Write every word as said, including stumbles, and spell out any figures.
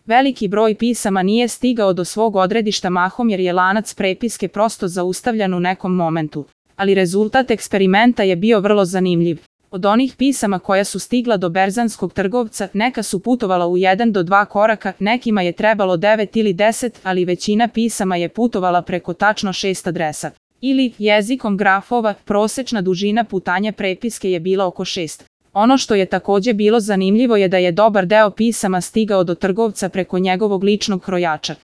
Veliki broj pisama nije stigao do svog odredišta mahom jer je lanac prepiske prosto zaustavljan u nekom momentu. Ali rezultat eksperimenta je bio vrlo zanimljiv. Od onih pisama koja su stigla do berzanskog trgovca, neka su putovala u jedan do dva koraka, nekima je trebalo devet ili deset, ali većina pisama je putovala preko tačno šest adresa. Ili, jezikom grafova, prosečna dužina putanja prepiske je bila oko šest. Ono što je takođe bilo zanimljivo je da je dobar deo pisama stigao do trgovca preko njegovog ličnog krojača.